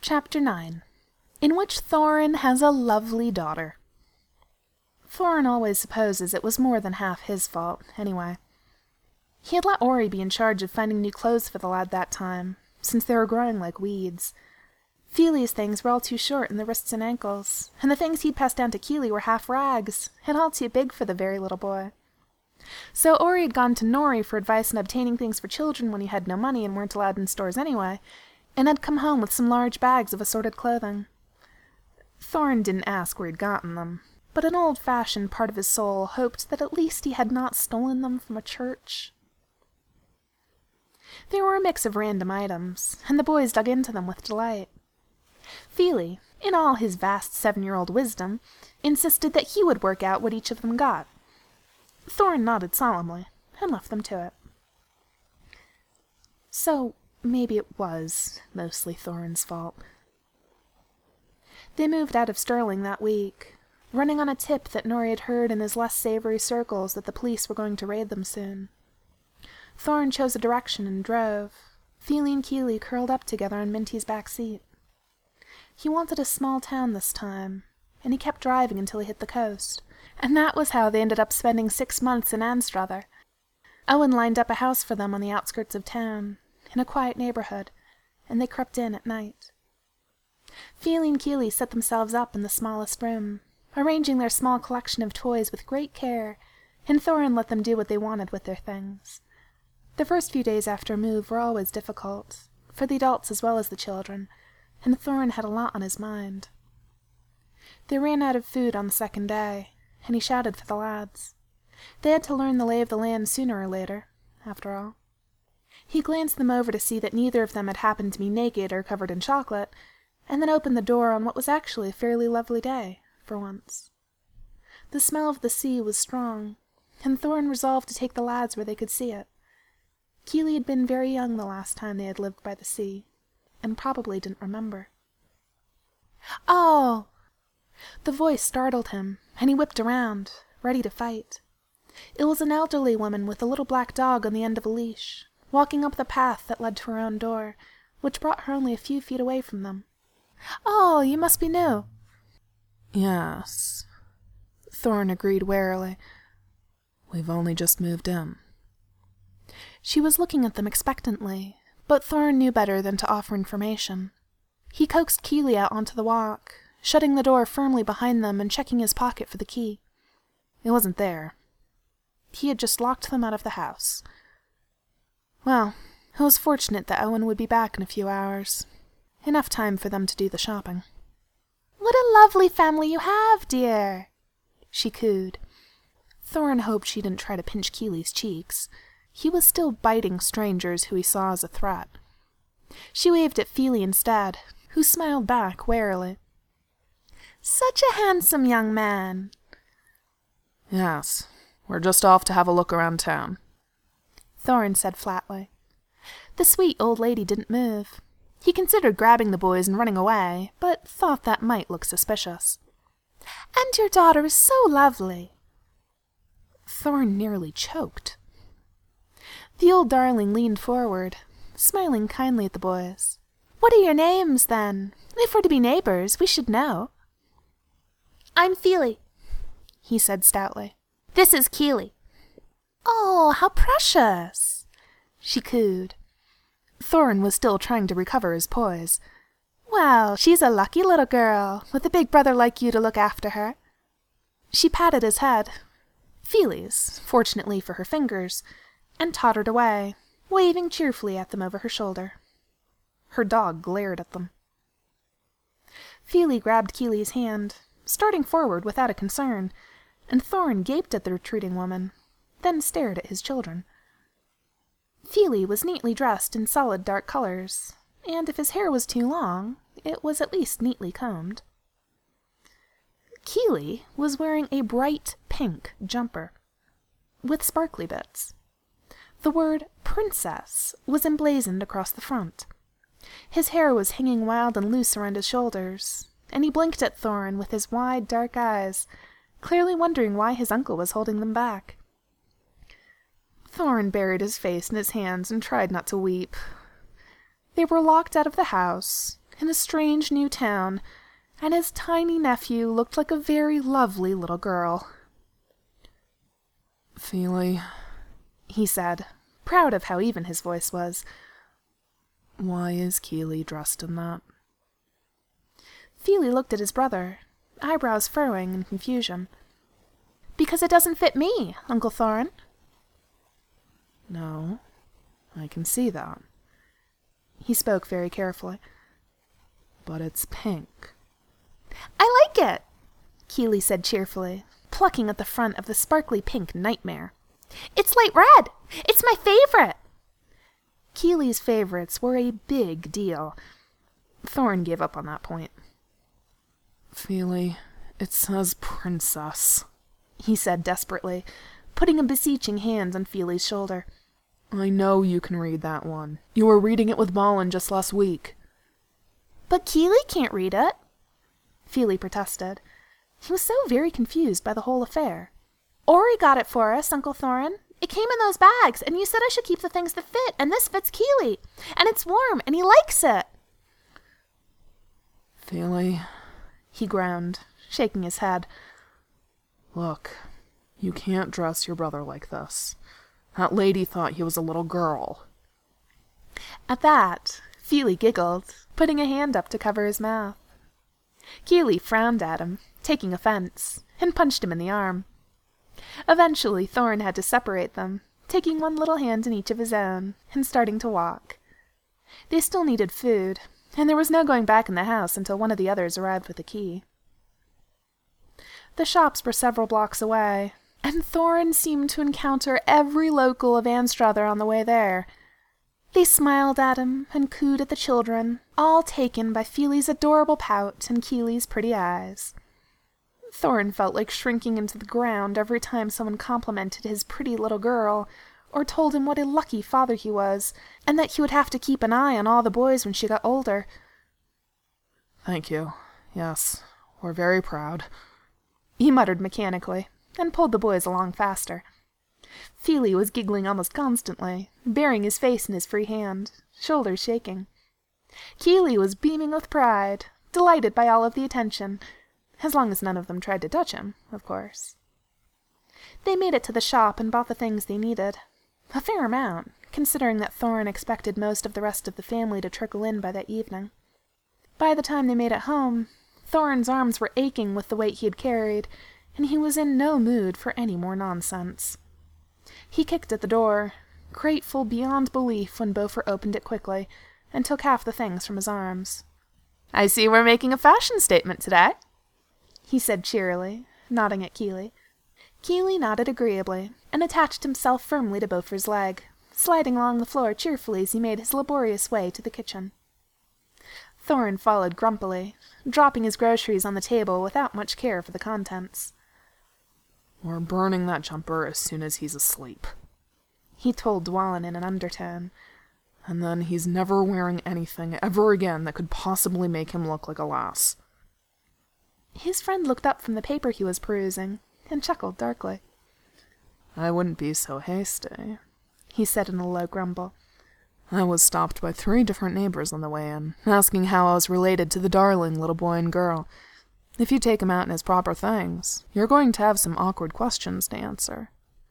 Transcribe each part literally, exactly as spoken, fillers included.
Chapter nine, in which Thorin has a lovely daughter. Thorin always supposes it was more than half his fault, anyway. He had let Ori be in charge of finding new clothes for the lad that time, since they were growing like weeds. Fili's things were all too short in the wrists and ankles, and the things he'd passed down to Kili were half rags, and all too big for the very little boy. So Ori had gone to Nori for advice on obtaining things for children when he had no money and weren't allowed in stores anyway, and had come home with some large bags of assorted clothing. Thorin didn't ask where he'd gotten them, but an old-fashioned part of his soul hoped that at least he had not stolen them from a church. They were a mix of random items, and the boys dug into them with delight. Fili, in all his vast seven-year-old wisdom, insisted that he would work out what each of them got. Thorin nodded solemnly, and left them to it. So, maybe it was mostly Thorin's fault. They moved out of Stirling that week, running on a tip that Nori had heard in his less savory circles that the police were going to raid them soon. Thorin chose a direction and drove, Fili and Kili curled up together on Minty's back seat. He wanted a small town this time, and he kept driving until he hit the coast, and that was how they ended up spending six months in Anstruther. Owen lined up a house for them on the outskirts of town, in a quiet neighborhood, and they crept in at night. Fili and Kili set themselves up in the smallest room, arranging their small collection of toys with great care, and Thorin let them do what they wanted with their things. The first few days after a move were always difficult, for the adults as well as the children, and Thorin had a lot on his mind. They ran out of food on the second day, and he shouted for the lads. They had to learn the lay of the land sooner or later, after all. He glanced them over to see that neither of them had happened to be naked or covered in chocolate, and then opened the door on what was actually a fairly lovely day, for once. The smell of the sea was strong, and Thorin resolved to take the lads where they could see it. Kili had been very young the last time they had lived by the sea, and probably didn't remember. "Oh!" The voice startled him, and he whipped around, ready to fight. It was an elderly woman with a little black dog on the end of a leash, walking up the path that led to her own door, which brought her only a few feet away from them. "Oh, you must be new." "Yes," Thorin agreed warily. "We've only just moved in." She was looking at them expectantly, but Thorin knew better than to offer information. He coaxed Kili out onto the walk, shutting the door firmly behind them and checking his pocket for the key. It wasn't there. He had just locked them out of the house. Well, it was fortunate that Owen would be back in a few hours. Enough time for them to do the shopping. "What a lovely family you have, dear," she cooed. Thorin hoped she didn't try to pinch Kili's cheeks. He was still biting strangers who he saw as a threat. She waved at Fili instead, who smiled back warily. "Such a handsome young man." "Yes, we're just off to have a look around town," Thorin said flatly. The sweet old lady didn't move. He considered grabbing the boys and running away, but thought that might look suspicious. "And your daughter is so lovely." Thorin nearly choked. The old darling leaned forward, smiling kindly at the boys. "What are your names, then? If we're to be neighbors, we should know." "I'm Fili," he said stoutly. "This is Kili." "Oh, how precious!" she cooed. Thorin was still trying to recover his poise. "Well, she's a lucky little girl, with a big brother like you to look after her." She patted his head, Fili's, fortunately for her fingers, and tottered away, waving cheerfully at them over her shoulder. Her dog glared at them. Fili grabbed Kili's hand, starting forward without a concern, and Thorin gaped at the retreating woman, then stared at his children. Fili was neatly dressed in solid dark colors, and if his hair was too long, it was at least neatly combed. Kili was wearing a bright pink jumper, with sparkly bits. The word "princess" was emblazoned across the front. His hair was hanging wild and loose around his shoulders, and he blinked at Thorin with his wide, dark eyes, clearly wondering why his uncle was holding them back. Thorin buried his face in his hands and tried not to weep. They were locked out of the house, in a strange new town, and his tiny nephew looked like a very lovely little girl. Feely, he said, proud of how even his voice was. Why is Keely dressed in that? Feely looked at his brother, eyebrows furrowing in confusion. Because it doesn't fit me, Uncle Thorin. No, I can see that. He spoke very carefully. But it's pink. I like it, Keely said cheerfully, plucking at the front of the sparkly pink nightmare. It's light red! It's my favorite! Keely's favorites were a big deal. Thorin gave up on that point. Feely, it says princess, he said desperately, putting a beseeching hand on Feely's shoulder. I know you can read that one. You were reading it with Balin just last week. But Keely can't read it, Feely protested. He was so very confused by the whole affair. Ori got it for us, Uncle Thorin. It came in those bags, and you said I should keep the things that fit, and this fits Keely. And it's warm, and he likes it. Feely, he groaned, shaking his head. Look, you can't dress your brother like this. That lady thought he was a little girl. At that, Feely giggled, putting a hand up to cover his mouth. Keely frowned at him, taking offense, and punched him in the arm. Eventually, Thorin had to separate them, taking one little hand in each of his own, and starting to walk. They still needed food, and there was no going back in the house until one of the others arrived with a key. The shops were several blocks away, and Thorin seemed to encounter every local of Anstruther on the way there. They smiled at him and cooed at the children, all taken by Feely's adorable pout and Keely's pretty eyes. Thorin felt like shrinking into the ground every time someone complimented his pretty little girl, or told him what a lucky father he was, and that he would have to keep an eye on all the boys when she got older. Thank you. Yes, we're very proud, he muttered mechanically, and pulled the boys along faster. Feely was giggling almost constantly, burying his face in his free hand, shoulders shaking. Keely was beaming with pride, delighted by all of the attention, as long as none of them tried to touch him, of course. They made it to the shop and bought the things they needed. A fair amount, considering that Thorin expected most of the rest of the family to trickle in by that evening. By the time they made it home, Thorin's arms were aching with the weight he had carried, and he was in no mood for any more nonsense. He kicked at the door, grateful beyond belief when Beaufort opened it quickly, and took half the things from his arms. "I see we're making a fashion statement today," he said cheerily, nodding at Keely. Keely nodded agreeably, and attached himself firmly to Beaufort's leg, sliding along the floor cheerfully as he made his laborious way to the kitchen. Thorin followed grumpily, dropping his groceries on the table without much care for the contents. We're burning that jumper as soon as he's asleep, he told Dwalin in an undertone. And then he's never wearing anything ever again that could possibly make him look like a lass. His friend looked up from the paper he was perusing, and chuckled darkly. I wouldn't be so hasty, he said in a low grumble. I was stopped by three different neighbors on the way in, asking how I was related to the darling little boy and girl. If you take him out in his proper things, you're going to have some awkward questions to answer.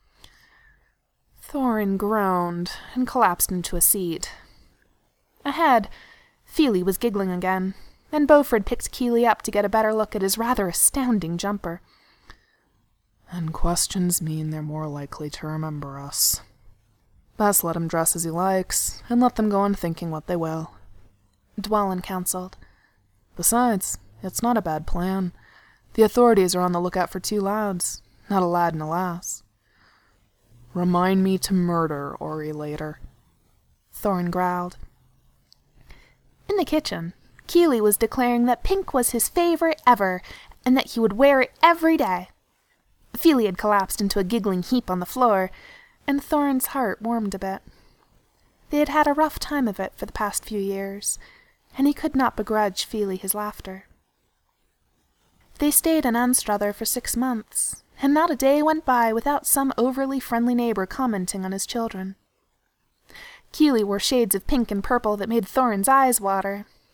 Thorin groaned and collapsed into a seat. Ahead, Feely was giggling again, and Beaufort picked Keely up to get a better look at his rather astounding jumper. And questions mean they're more likely to remember us. Best let him dress as he likes, and let them go on thinking what they will, Dwalin counseled. Besides, it's not a bad plan. The authorities are on the lookout for two lads, not a lad and a lass. Remind me to murder Ori later, Thorin growled. In the kitchen, Keely was declaring that pink was his favorite ever, and that he would wear it every day. Feely had collapsed into a giggling heap on the floor, and Thorin's heart warmed a bit. They had had a rough time of it for the past few years, and he could not begrudge Feely his laughter. They stayed in Anstruther for six months, and not a day went by without some overly friendly neighbor commenting on his children. Keely wore shades of pink and purple that made Thorin's eyes water,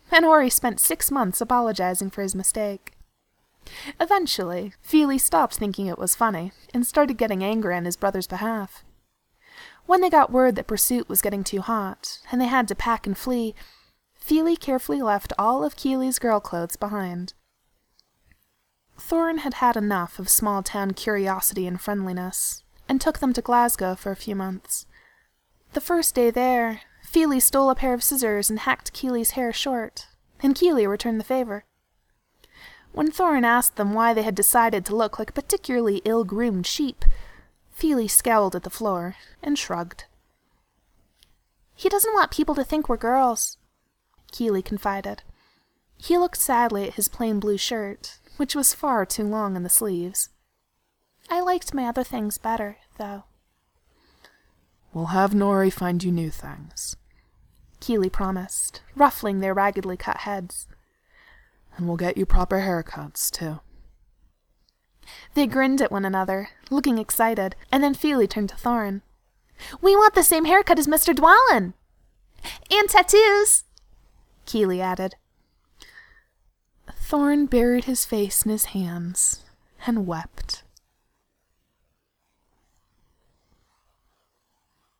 and Ori spent six months apologizing for his mistake. Eventually, Feely stopped thinking it was funny and started getting angry on his brother's behalf. When they got word that pursuit was getting too hot, and they had to pack and flee, Feely carefully left all of Keely's girl clothes behind. Thorin had had enough of small-town curiosity and friendliness, and took them to Glasgow for a few months. The first day there, Feely stole a pair of scissors and hacked Keely's hair short, and Keely returned the favor. When Thorin asked them why they had decided to look like particularly ill-groomed sheep, Feely scowled at the floor and shrugged. "He doesn't want people to think we're girls," Keely confided. He looked sadly at his plain blue shirt, which was far too long in the sleeves. "I liked my other things better, though." "We'll have Nori find you new things," Keely promised, ruffling their raggedly cut heads. "And we'll get you proper haircuts, too." They grinned at one another, looking excited, and then Feely turned to Thorin. "We want the same haircut as Mister Dwalin!" "And tattoos!" Keely added. Thorin buried his face in his hands and wept.